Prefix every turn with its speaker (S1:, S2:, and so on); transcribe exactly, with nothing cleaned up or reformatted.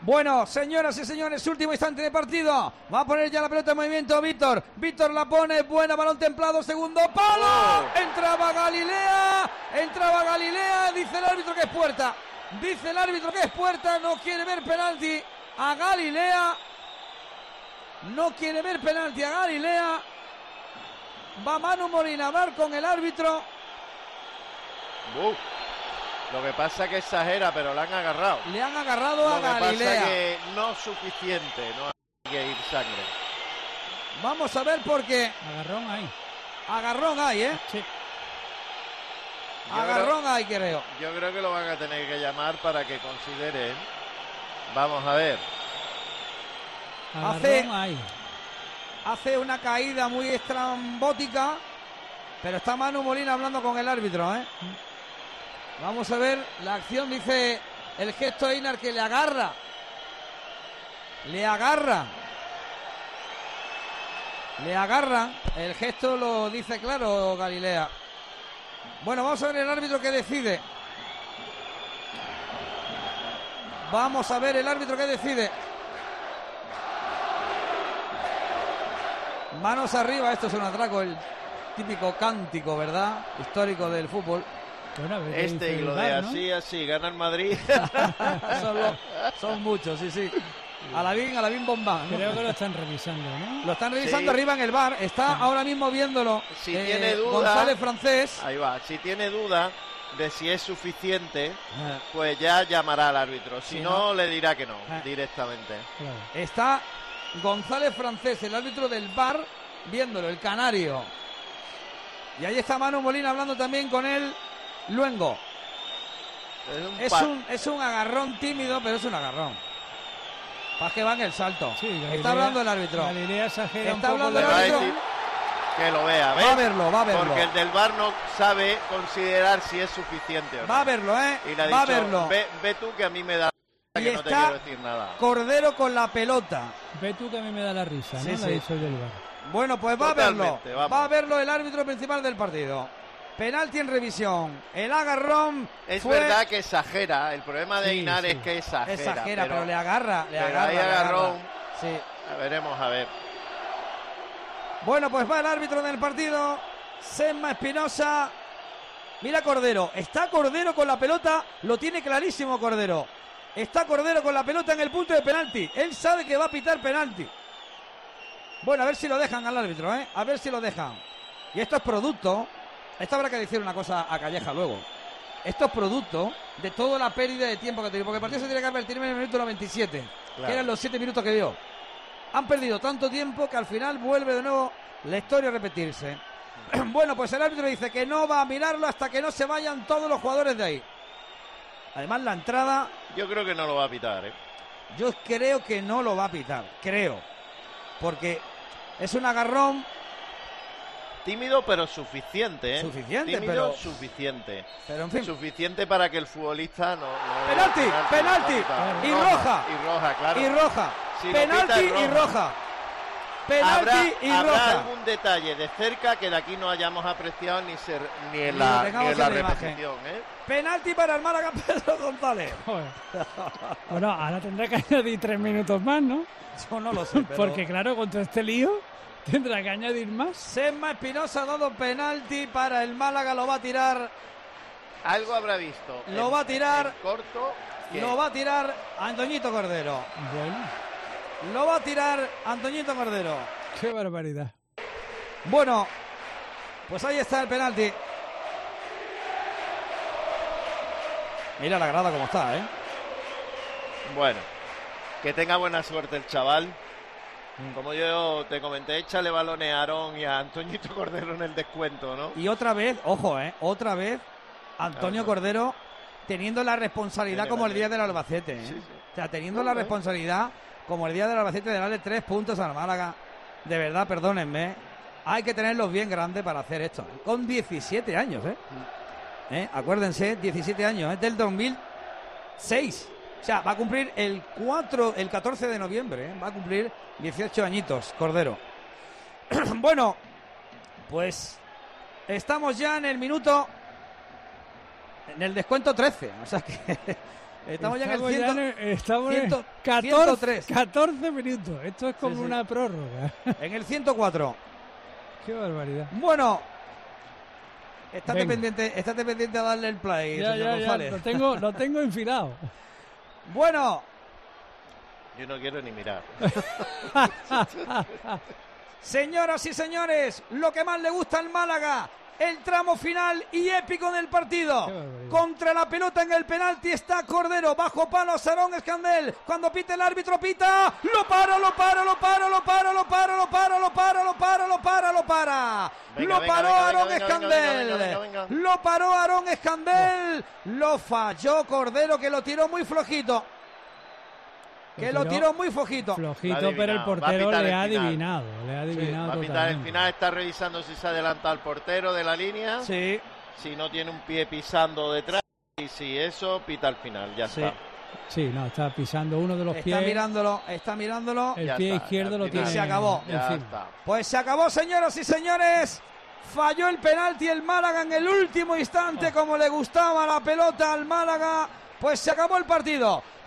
S1: Bueno, señoras y señores, último instante de partido. Va a poner ya la pelota en movimiento Víctor. Víctor la pone, buena, balón templado, segundo palo. Oh. Entraba Galilea, entraba Galilea, dice el árbitro que es puerta. Dice el árbitro que es puerta, no quiere ver penalti a Galilea. No quiere ver penalti a Galilea. Va Manu Molina a hablar con el árbitro.
S2: Uh. Lo que pasa es que exagera, pero le han agarrado.
S1: Le han agarrado a Galilea.
S2: Lo que pasa es que no suficiente, no hay que ir sangre.
S1: Vamos a ver por qué.
S3: Agarrón ahí.
S1: Agarrón ahí, ¿eh?
S3: Sí.
S2: Yo
S1: Agarrón
S2: creo,
S1: ahí, creo.
S2: Yo creo que lo van a tener que llamar para que consideren. Vamos a ver.
S3: Agarrón
S1: hace,
S3: ahí.
S1: Hace una caída muy estrambótica, pero está Manu Molina hablando con el árbitro, ¿eh? Vamos a ver la acción, dice el gesto de Einar que le agarra. Le agarra. Le agarra. El gesto lo dice claro Galilea. Bueno, vamos a ver el árbitro que decide. Vamos a ver el árbitro que decide. Manos arriba, esto es un atraco, el típico cántico, ¿verdad? Histórico del fútbol.
S3: Bueno,
S2: este y lo de bar, ¿no? así, así, gana el Madrid.
S1: son, lo, son muchos, sí, sí. Alavín, Alavín Bombán, ¿no?
S3: Creo que lo están revisando, ¿no?
S1: Lo están revisando
S2: sí.
S1: arriba en el bar. Está sí. ahora mismo viéndolo.
S2: Si
S1: eh,
S2: tiene duda,
S1: González Francés.
S2: Ahí va. Si tiene duda de si es suficiente, ah. pues ya llamará al árbitro. Si sí, no, no, le dirá que no, ah. directamente.
S1: Claro. Está González Francés, el árbitro del bar, viéndolo, el canario. Y ahí está Manu Molina hablando también con él. Luengo.
S2: Es un,
S1: es, un, es un agarrón tímido, pero es un agarrón. Para que va en el salto. Sí, Galilea, está hablando el árbitro.
S3: Galilea exagera
S1: está
S3: un
S1: hablando
S3: poco
S1: el árbitro.
S2: Que lo vea, ¿ves?
S1: Va a verlo, va a verlo.
S2: Porque el del bar no sabe considerar si es suficiente o no.
S1: Va a verlo, ¿eh?
S2: Y le ha
S1: va
S2: dicho,
S1: a verlo.
S2: Ve, ve tú que a mí me da
S1: y
S2: que no te quiero decir nada.
S1: Cordero con la pelota.
S3: Ve tú que a mí me da la risa,
S1: sí,
S3: ¿no?
S1: Sí.
S3: La dicho del bar.
S1: Bueno, pues va Totalmente, a verlo.
S2: Vamos.
S1: Va a verlo el árbitro principal del partido. Penalti en revisión. El agarrón.
S2: Es
S1: fue...
S2: verdad que exagera. El problema de sí, Einar sí. es que exagera.
S1: Exagera, pero,
S2: pero
S1: le agarra. Le
S2: pero
S1: agarra.
S2: Hay
S1: le
S2: agarrón.
S1: agarra. Sí.
S2: A veremos, a ver.
S1: Bueno, pues va el árbitro del partido. Sema Espinosa. Mira Cordero. Está Cordero con la pelota. Lo tiene clarísimo Cordero. Está Cordero con la pelota en el punto de penalti. Él sabe que va a pitar penalti. Bueno, a ver si lo dejan al árbitro, ¿eh? A ver si lo dejan. Y esto es producto. Esto habrá que decir una cosa a Calleja luego. Esto es producto de toda la pérdida de tiempo que ha tenido. Porque el partido se tiene que haber terminado en el minuto noventa y siete. Claro. Que eran los siete minutos que dio. Han perdido tanto tiempo que al final vuelve de nuevo la historia a repetirse. Bueno, pues el árbitro dice que no va a mirarlo hasta que no se vayan todos los jugadores de ahí. Además, la entrada...
S2: Yo creo que no lo va a pitar, ¿eh?
S1: Yo creo que no lo va a pitar. Creo. Porque es un agarrón...
S2: Tímido pero suficiente, ¿eh?
S1: Suficiente,
S2: Tímido,
S1: pero...
S2: suficiente.
S1: Pero en fin.
S2: Suficiente para que el futbolista no... no
S1: penalti, penalti, penalti. Y roja.
S2: Y roja, claro.
S1: Y roja.
S2: Si
S1: penalti
S2: roja.
S1: y roja. Penalti
S2: ¿Habrá,
S1: y
S2: ¿habrá
S1: roja.
S2: algún detalle de cerca que de aquí no hayamos apreciado ni, ser, ni en la, ni en la repetición, ¿eh?
S1: Penalti para el Málaga, Pedro González.
S3: Bueno, ahora tendrá que añadir tres minutos más, ¿no?
S1: Yo no lo sé, pero...
S3: Porque claro, con todo este lío... ¿Tendrá que añadir más?
S1: Sema Espinosa ha dado penalti para el Málaga, lo va a tirar.
S2: Algo habrá visto.
S1: Lo
S2: en,
S1: va a tirar.
S2: En corto. ¿Qué?
S1: Lo va a tirar Antoñito Cordero.
S3: Bueno.
S1: Lo va a tirar Antoñito Cordero.
S3: Qué barbaridad.
S1: Bueno, pues ahí está el penalti. Mira la grada como está, ¿eh?
S2: Bueno, que tenga buena suerte el chaval. Como yo te comenté, échale balones a Aarón y a Antoñito Cordero en el descuento, ¿no?
S1: Y otra vez, ojo, ¿eh? Otra vez, Antonio claro. Cordero teniendo la responsabilidad como el día del Albacete, ¿eh? Sí, sí. O sea, teniendo no, la ¿eh? responsabilidad como el día del Albacete de darle tres puntos al Málaga. De verdad, perdónenme, hay que tenerlos bien grandes para hacer esto. Con diecisiete años, ¿eh? ¿Eh? Acuérdense, diecisiete años, ¿eh? Del dos mil seis. O sea, va a cumplir el cuatro, el catorce de noviembre, ¿eh? Va a cumplir dieciocho añitos, Cordero. Bueno, pues estamos ya en el minuto, en el descuento trece, o sea que Estamos ya en el
S3: Estamos ya
S1: cien,
S3: en el- estamos en
S1: ciento-
S3: catorce,
S1: ciento tres.
S3: catorce minutos. Esto es como
S1: Sí, sí.
S3: una prórroga.
S1: en el ciento cuatro.
S3: Qué barbaridad.
S1: Bueno, estate
S3: Venga.
S1: pendiente, estate pendiente a darle el play,
S3: Ya,
S1: señor
S3: ya, ya,
S1: González.
S3: lo tengo, lo tengo enfilado.
S1: Bueno,
S2: Yo no quiero ni mirar.
S1: señoras y señores, lo que más le gusta al Málaga, el tramo final y épico del partido.
S3: Qué barbaridad.
S1: Contra la pelota en el penalti está Cordero, bajo palo Sarón Escandel. Cuando pite el árbitro pita, lo para, lo para, lo para, lo para, lo para, lo para, lo para, lo para, lo para, lo para.
S2: Venga,
S1: Lo
S2: venga,
S1: paró
S2: venga,
S1: Aarón
S2: venga, venga,
S1: Escandel.
S2: venga, venga, venga, venga.
S1: Lo paró Aarón Escandel. Lo falló Cordero, que lo tiró muy flojito. Que lo tiró muy flojito.
S3: Flojito,
S2: Lo ha
S3: pero el
S2: adivinado,
S3: portero
S2: va a pitar
S3: le
S2: el
S3: ha
S2: final.
S3: adivinado. Le ha adivinado
S2: Va a pitar el
S3: totalmente.
S2: final, está revisando si se adelanta el portero de la línea.
S1: Sí,
S2: Si no tiene un pie pisando detrás. Y si eso, pita al final. Ya
S1: sí.
S2: está.
S3: Sí, no, está pisando uno de los
S1: Está
S3: pies.
S1: mirándolo, está mirándolo.
S3: El
S2: Ya
S3: pie
S2: está,
S3: izquierdo
S2: al
S3: lo
S2: final.
S3: tiene.
S1: Y se acabó.
S2: Ya
S3: encima.
S2: está.
S1: Pues se acabó, señoras y señores. Falló el penalti el Málaga en el último instante, como le gustaba la pelota al Málaga. Pues se acabó el partido.